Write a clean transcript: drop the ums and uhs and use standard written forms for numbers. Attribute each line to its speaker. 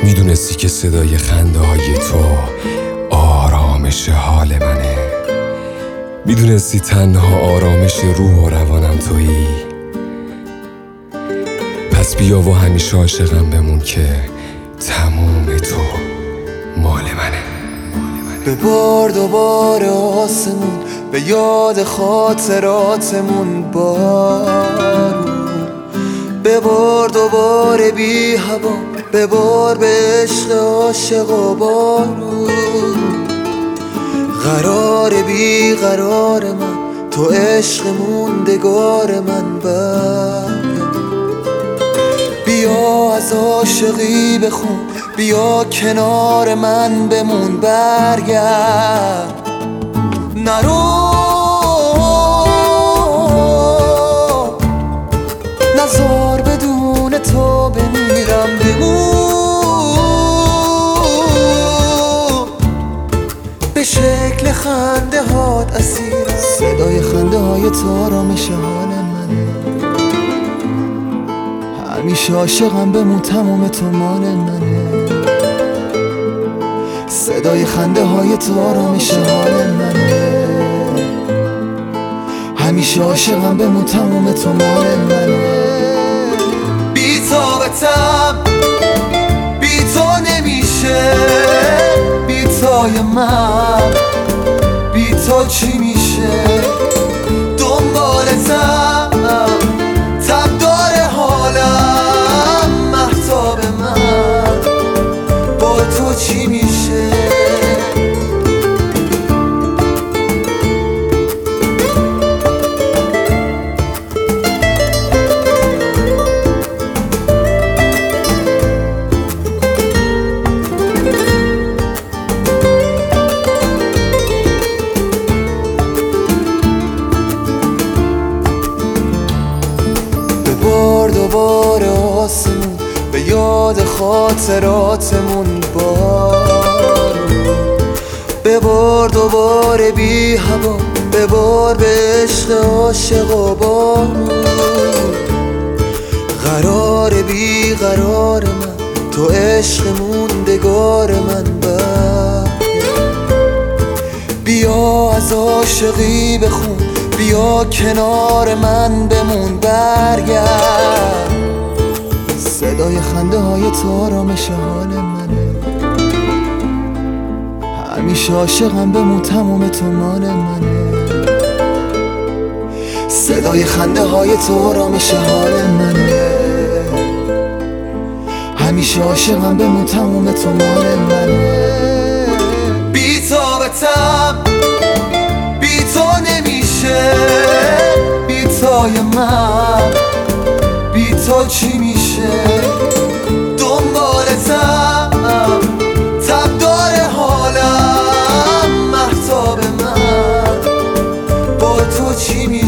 Speaker 1: میدونستی که صدای خنده های تو آرامش حال منه. میدونستی تنها آرامش روح و روانم تویی. پس بیا و همیشه عاشقم بمون که تموم تو مال منه.
Speaker 2: ببار دوباره آسمون، به یاد خاطراتمون بارون. ببار دوباره بی هوا، ببار به عشق عاشق و بارون. قرار بی قرار من، تو عشق موندگار من برگرد. بیا از عاشقی بخون، بیا کنار من بمون برگرد. نرو نزار بدون تو بمیرم، بمون به شکل خنده هات اسیرم. صدای خنده های تو آرامش حال منه. همیشه عاشقم بمون تموم تو مال منه. صدای خنده های تو آرامش حال منه. همیشه عاشقم بمون تموم تو مال منه. بی طاقتم، بی تو نمیشه. بی تای من، بی تو چی میشه؟ دنبالتم، تب داره حالم. مهتاب من، با تو چی میشه؟ ببار دوباره آسمون، به یاد خاطراتمون بارون. ببار دوباره بی هوا، ببار به عشق عاشق و بارون. قرار بی قرار من، تو عشق موندگار من برگرد. بیا از عاشقی بخون، بیا کنار من بمون برگرد. صدای خنده های تو آرامش حال منه. همیشه عاشقم بمون تموم تو مال منه. صدای خنده های تو آرامش حال منه. همیشه عاشقم بمون تموم تو مال منه. بی طاقتم، بی تو نمیشه. بی تای من، بی تو چی میشه؟ دنبالتم، تب داره حالم. مهتاب من، با تو چی میشه؟